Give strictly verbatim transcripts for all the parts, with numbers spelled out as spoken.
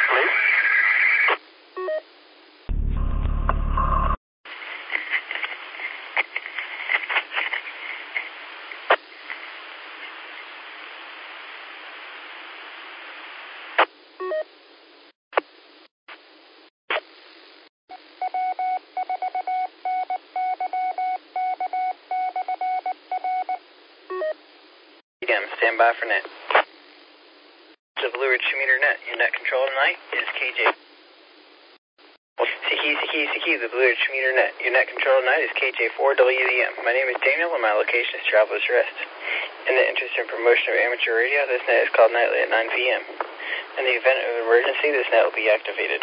please. Again, stand by for net. The Blue Ridge two-meter net. Your net control tonight is K J. Siki, Siki, Siki, the Blue Ridge two-meter net. Your net control tonight is K J four W Z M. My name is Daniel and my location is Travelers Rest. In the interest and promotion of amateur radio, this net is called nightly at nine P M In the event of emergency, this net will be activated.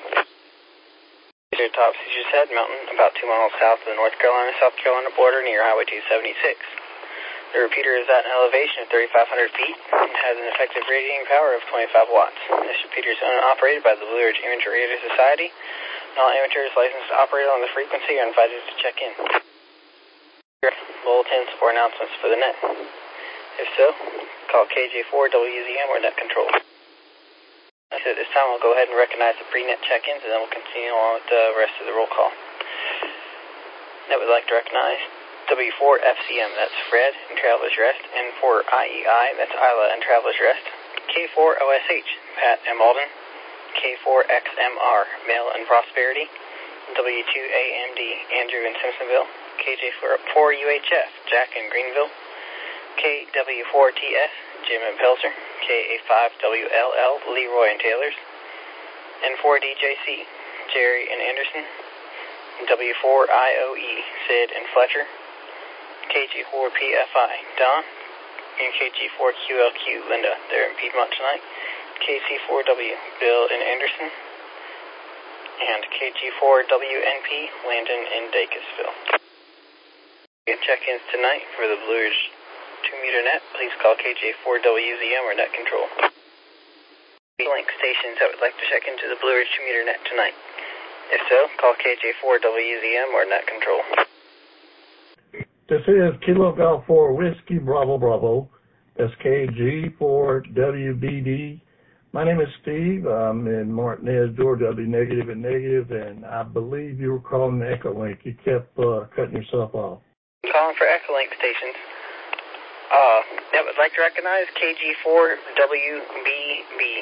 Your top Caesar's Head Mountain, about two miles south of the North Carolina-South Carolina border near Highway two seventy-six. The repeater is at an elevation of thirty-five hundred feet and has an effective radiating power of twenty-five watts. This repeater is owned and operated by the Blue Ridge Amateur Radio Society, and all amateurs licensed to operate on the frequency are invited to check in. Bulletins or announcements for the net. If so, call K J four W Z M or net control. So at this time, we'll go ahead and recognize the pre-net check-ins, and then we'll continue on with the rest of the roll call. Net would like to recognize W four F C M, that's Fred and Travelers Rest, N four I E I, that's Isla and Travelers Rest, K four O S H, Pat and Malden, K four X M R, Mail and Prosperity, W two A M D, Andrew in Simpsonville, K J four U H F, Jack in Greenville, K W four T S, Jim in Pelzer, K A five W L L, Leroy and Taylors, N four D J C, Jerry and Anderson, W four I O E, Sid and Fletcher, K G four P F I, Don, and K G four Q L Q, Linda. They're in Piedmont tonight. K C four W, Bill and Anderson, and K G four W N P, Landon and Dacusville. Check-ins tonight for the Blue Ridge two-meter net. Please call K J four W Z M or net control. Link stations that would like to check into the Blue Ridge two-meter net tonight. If so, call K J four W Z M or net control. This is Kilo Golf four Whiskey Bravo Bravo. That's K G four W B D. My name is Steve. I'm in Martinez, Georgia. I'll be negative and negative, and I believe you were calling the Echolink. You kept uh, cutting yourself off. Calling for Echolink stations. Uh, that would like to recognize K G four W B B.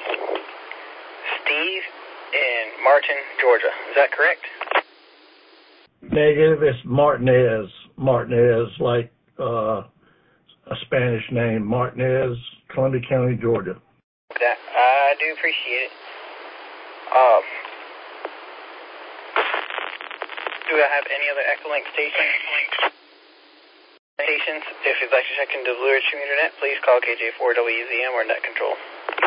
Steve in Martin, Georgia. Is that correct? Negative. It's Martinez. Martinez, like uh, a Spanish name. Martinez, Columbia County, Georgia. That, I do appreciate it. Um, do I have any other Echolink stations? Stations, if you'd like to check into Blue Ridge two-meter net, please call K J four W Z M or net control.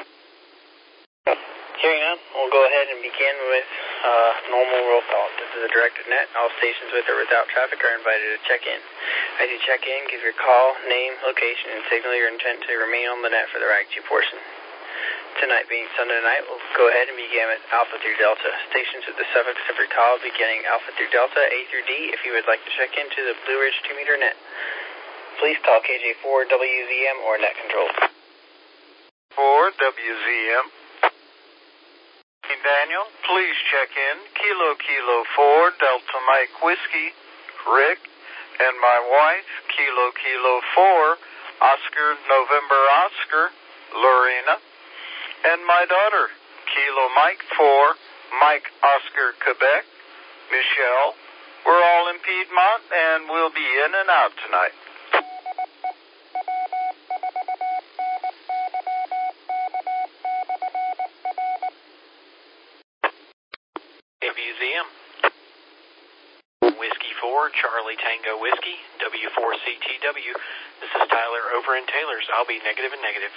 Hearing none, we'll go ahead and begin with uh, normal roll call. This is a directed net. All stations with or without traffic are invited to check in. As you check in, give your call, name, location, and signal your intent to remain on the net for the R A G two portion. Tonight being Sunday night, we'll go ahead and begin with Alpha through Delta. Stations with the suffix every call beginning Alpha through Delta, A through D, if you would like to check into the Blue Ridge two-meter net. Please call K J four W Z M or net control. four W Z M. Daniel, please check in. Kilo Kilo four Delta Mike Whiskey, Rick, and my wife, Kilo Kilo four Oscar November Oscar, Lorena, and my daughter, Kilo Mike four Mike Oscar Quebec, Michelle. We're all in Piedmont, and we'll be in and out tonight. W Z M. Whiskey four, Charlie Tango Whiskey, W four C T W. This is Tyler over in Taylor's. I'll be negative and negative.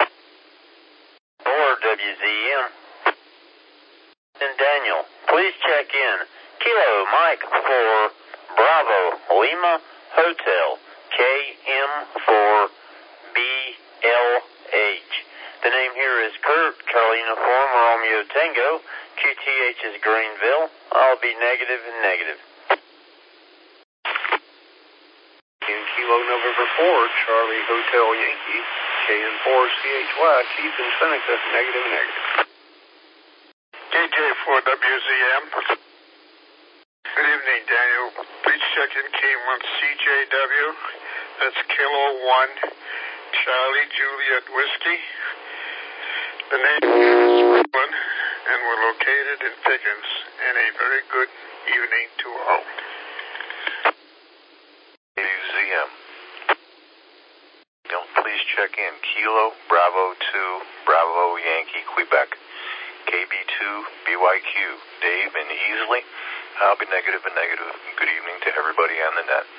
four W Z M. And Daniel, please check in. Kilo Mike four Bravo Lima Hotel, K M four B L H. The name here is Kurt, Charlie Uniform Romeo Tango. Q T H is Greenville. I'll be negative and negative. In Kilo November four, Charlie Hotel Yankee, K N four C H Y, Keith in Seneca, negative and negative. J four W Z M. Good evening, Daniel. Please check in K one C J W. That's Kilo one Charlie Juliet Whiskey. The name is Brooklyn, and we're located in Pickens. And a very good evening to all. Z M. Please check in Kilo Bravo two Bravo Yankee Quebec. K B two B Y Q Dave and Easley. I'll be negative and negative. Good evening to everybody on the net.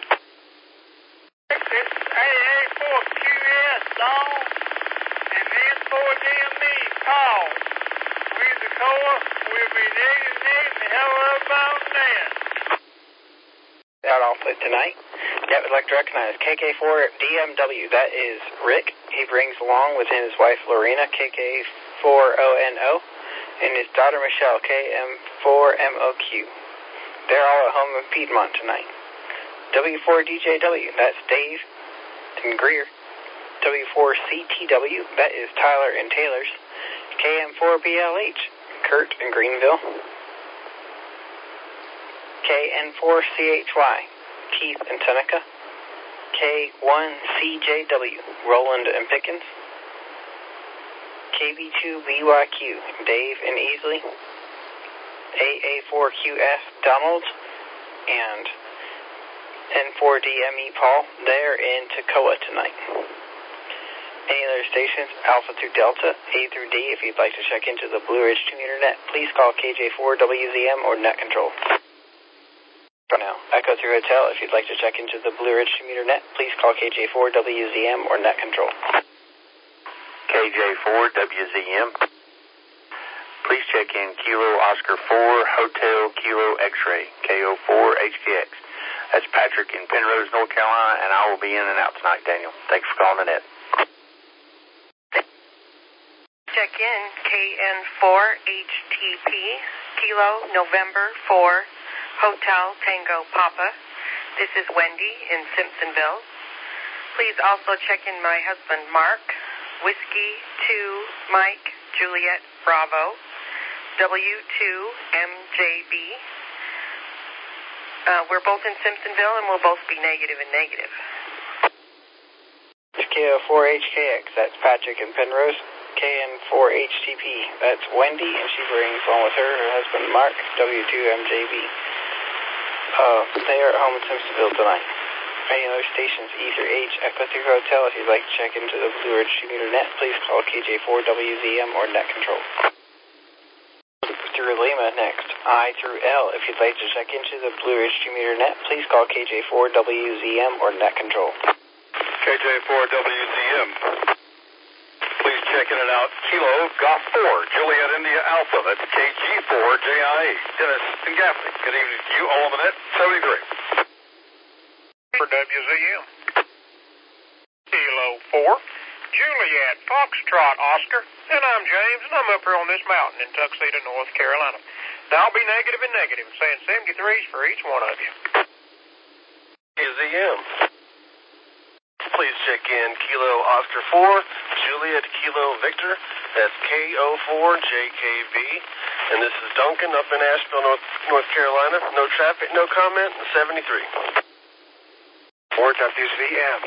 It's A A four Q S Long and N four D M E Paul. With the core, we'll be negative, negative, and hell about that. Out all fit tonight. That would like to recognize K K four D M W. That is Rick. He brings along with him his wife Lorena, K K four O N O, and his daughter Michelle, K M four M O Q. They're all at home in Piedmont tonight. W four D J W. That's Dave and Greer. W four C T W. That is Tyler and Taylor's. K M four B L H. Kurt in Greenville. K N four C H Y. Keith and Seneca. K one C J W. Roland and Pickens. K B two B Y Q. Dave and Easley. A A four Q F. Donald. And N four D M E Paul. They're in Toccoa tonight. Any other stations, Alpha through Delta, A through D, if you'd like to check into the Blue Ridge two meter net, please call K J four W Z M or Net Control. For now, Echo through Hotel, if you'd like to check into the Blue Ridge two meter net, please call K J four W Z M or Net Control. K J four W Z M. Please check in Kilo Oscar four Hotel Kilo X-Ray, K O four H K X. That's Patrick in Penrose, North Carolina, and I will be in and out tonight, Daniel. Thanks for calling the net. Check in K N four H T P, Kilo November four Hotel Tango Papa. This is Wendy in Simpsonville. Please also check in my husband Mark, Whiskey two Mike Juliet Bravo, W two M J B. Uh, we're both in Simpsonville and we'll both be negative and negative. K O four H K X, that's Patrick in Penrose. K N four H T P, that's Wendy, and she brings along with her her husband Mark, W two M J B. Uh, they are at home in Simpsonville tonight. Any other stations, E through H, Echo through Hotel, if you'd like to check into the Blue Ridge two meter net, please call K J four W Z M or Net Control. Through Lima next, I through L, if you'd like to check into the Blue Ridge two meter net, please call K J four W Z M or Net Control. K J four W Z M. Please check in and out Kilo Golf four Juliet India Alpha. That's K G four J I A. Dennis and Gaffney. Good evening to you. All on the net, seventy-three. For W Z M. Kilo four Juliet Foxtrot Oscar. And I'm James, and I'm up here on this mountain in Tuxedo, North Carolina. Now I'll be negative and negative, saying seventy-threes for each one of you. Z M. Please check in Kilo Oscar four Juliet Kilo Victor. That's K O four J K B. And this is Duncan up in Asheville, North, North Carolina. No traffic, no comment, seventy-three. four W Z M.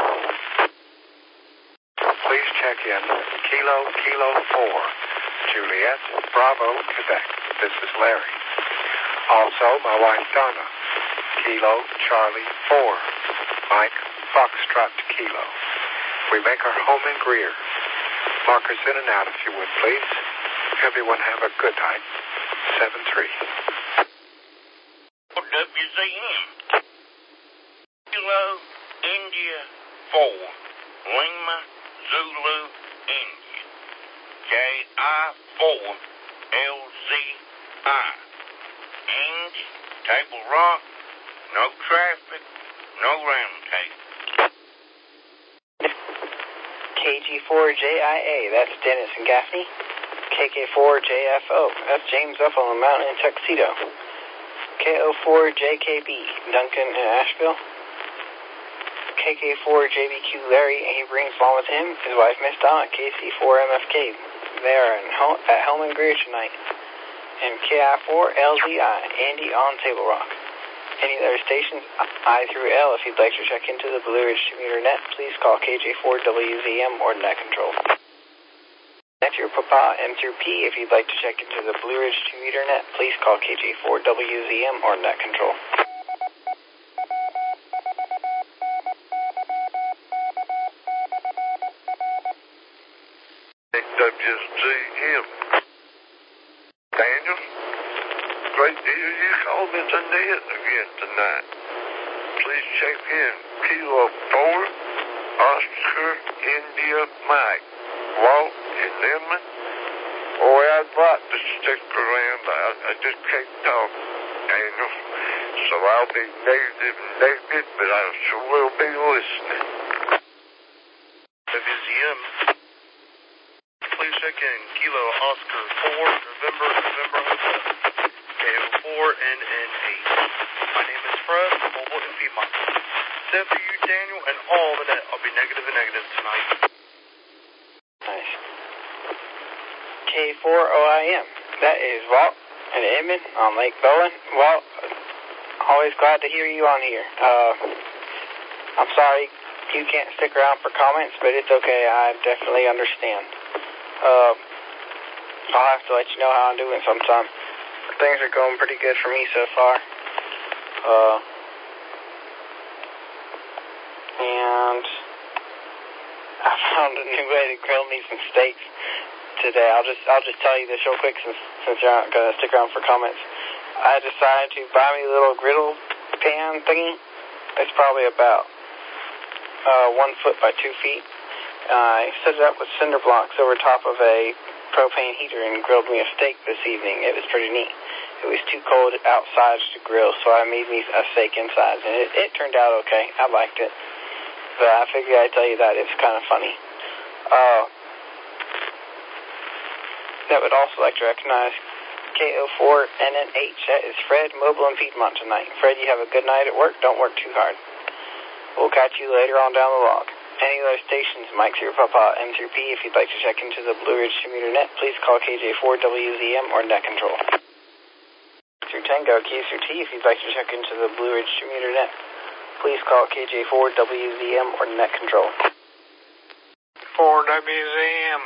Please check in Kilo Kilo four Juliet Bravo Quebec. This is Larry. Also, my wife Donna. Kilo Charlie four Mike Foxtrot Kilo. We make our home in Greer. Mark us in and out if you would, please. Everyone have a good night. seven three. W Z M. Kilo India four Lima Zulu India. J I four L Z I. Angie, Table Rock, no traffic, no round table. K G four J I A, that's Dennis and Gaffney. K K four J F O, that's James up on the mountain in Tuxedo. K O four J K B, Duncan in Asheville. K K four J B Q Larry, and he brings along with him his wife Miss Donna, K C four M F K. They are in home, at home in Greer tonight. and K I four L Z I, Andy on Table Rock. Any other stations, I through L, if you'd like to check into the Blue Ridge two meter net, please call K J four W Z M or net control. Net your Papa M through P, if you'd like to check into the Blue Ridge two meter net, please call K J four W Z M or net control. W Z M. Daniel, great deal you called me to net again tonight. Please check in. Kilo four, Oscar, India, Mike, Walt, and Linman. Boy, I'd like to stick around. I, I just can't talk, Daniel. So I'll be negative and negative, but I sure will be listening. W Z M. Please check in. Kilo Oscar four, November, November Hotel. K O four N N eight. My name is Fred, Mobile and Piedmont. W, Daniel, and all the net. I'll be negative and negative tonight. Nice. K four O I M. That is Walt and Edmund on Lake Bowen. Walt, always glad to hear you on here. Uh, I'm sorry you can't stick around for comments, but it's okay. I definitely understand. Uh, I'll have to let you know how I'm doing sometime. Things are going pretty good for me so far. Uh, and I found a new way to grill me some steaks today. I'll just I'll just tell you this real quick since since you're not gonna stick around for comments. I decided to buy me a little griddle pan thingy. It's probably about uh, one foot by two feet. I set it up with cinder blocks over top of a propane heater and grilled me a steak this evening. It was pretty neat. It was too cold outside to grill, so I made me a steak inside, and it, it turned out okay. I liked it. But I figured I'd tell you that. It's kind of funny. Uh, that would also like to recognize K O four N N H. That is Fred, Mobile and Piedmont tonight. Fred, you have a good night at work. Don't work too hard. We'll catch you later on down the log. Any other stations, Mike through Papa, M through P, if you'd like to check into the Blue Ridge two meter net, please call K J four W Z M or net control. Through Tango, Q through T, if you'd like to check into the Blue Ridge two meter net, please call K J four W Z M or net control. four W Z M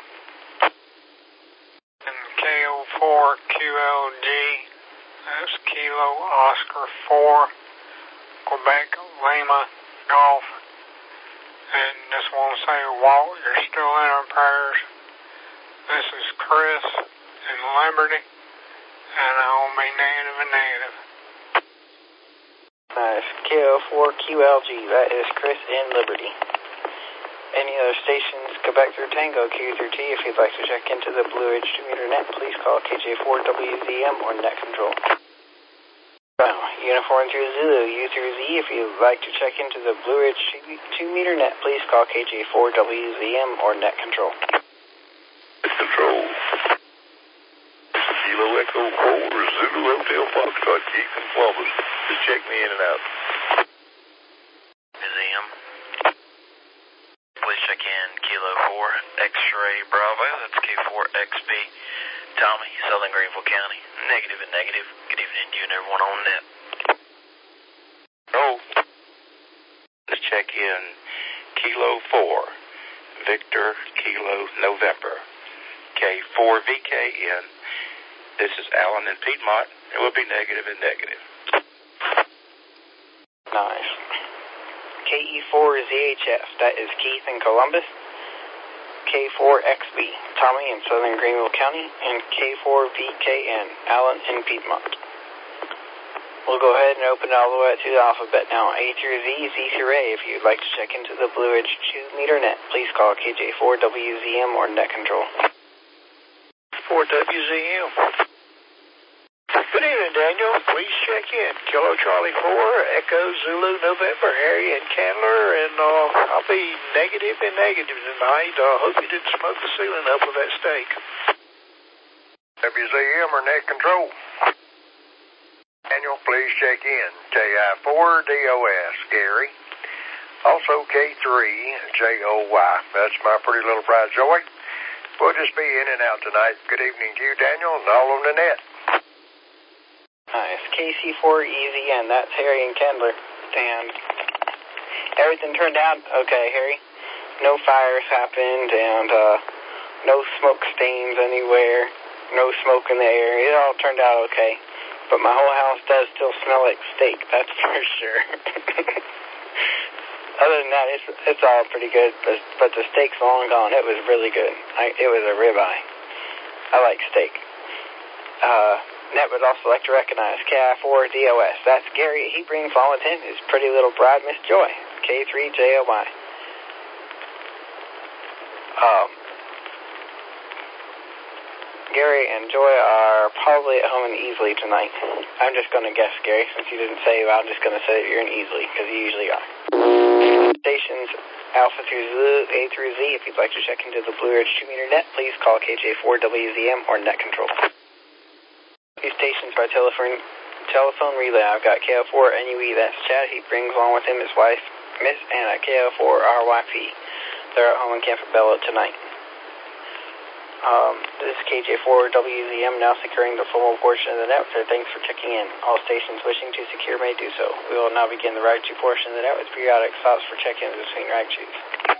and K O four Q L G, that's Kilo Oscar four, Quebec, Lima, Golf. And just want to say, Walt, you're still in our prayers. This is Chris in Liberty, and I'll be negative and negative. Nice. K O four Q L G, that is Chris in Liberty. Any other stations, Quebec through Tango, Q through T, if you'd like to check into the Blue Ridge two meter net, please call K J four W Z M or net control. Uniform through Zulu, U through Z, if you'd like to check into the Blue Ridge two meter net, please call K J four W Z M or net control. Control. Kilo Echo four, Zulu Hotel Foxtrot, Keith and Columbus. Just check me in and out. Museum. Please check in Kilo four, X-Ray Bravo, that's K four X B. Tommy, Southern Greenville County. Negative and negative. Good evening to you and everyone on net. Oh. Let's check in Kilo four, Victor Kilo November. K four V K N. This is Alan in Piedmont. It will be negative and negative. Nice. K E four Z H F, that is Keith in Columbus. K four X B, Tommy in Southern Greenville County, and K four V K N, Allen in Piedmont. We'll go ahead and open all the way to the alphabet now. A through Z, Z through A. If you'd like to check into the Blue Ridge two meter net, please call K J four W Z M or net control. four W Z M. Good evening, Daniel. Please check in. Kilo Charlie four, Echo Zulu November, Harry and Candler, and uh, I'll be negative and negative tonight. I uh, hope you didn't smoke the ceiling up with that steak. W Z M or net control. Daniel, please check in. K I four D O S, Gary. Also K three J O Y. That's my pretty little bride, Joey. We'll just be in and out tonight. Good evening to you, Daniel, and all on the net. Nice. K C four E Z N, that's Harry and Kendler. And everything turned out okay, Harry. No fires happened, and uh, no smoke stains anywhere, no smoke in the air. It all turned out okay. But my whole house does still smell like steak, that's for sure. Other than that, it's it's all pretty good, but, but the steak's long gone. It was really good. I, it was a ribeye. I like steak. Uh, Net would also like to recognize K I four D O S. That's Gary. He brings along with him his pretty little bride, Miss Joy. K three J O Y. Um, Gary and Joy are probably at home in Easley tonight. I'm just going to guess, Gary, since you didn't say, I'm just going to say that you're in Easley, because you usually are. Stations Alpha through Zulu, A through Z. If you'd like to check into the Blue Ridge two meter net, please call K J four W Z M or Net Control. These stations by telephone telephone relay. I've got K L four N U E, that's Chad. He brings along with him his wife, Miss Anna. K L four R Y P. They're at home in Campobello tonight. Um, this is K J four W Z M now securing the full portion of the network. So thanks for checking in. All stations wishing to secure may do so. We will now begin the Rag two portion of the network with periodic stops for check-ins between Rag twos.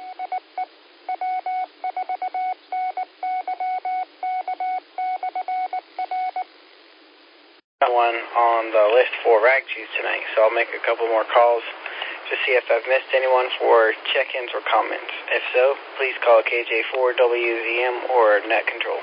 One on the list for Rag twos tonight, so I'll make a couple more calls to see if I've missed anyone for check-ins or comments. If so, please call K J four W Z M or Net Control.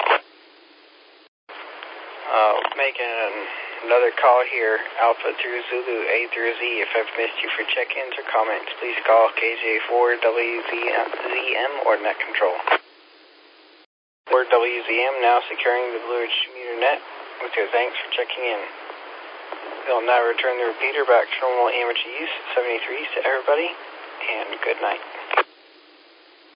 Uh, making an, another call here, Alpha through Zulu, A through Z. If I've missed you for check-ins or comments, please call K J four W Z M or Net Control. four W Z M now securing the Blue Ridge two meter net. With your thanks for checking in. We'll now return the repeater back to normal amateur use, seventy-threes to everybody, and good night.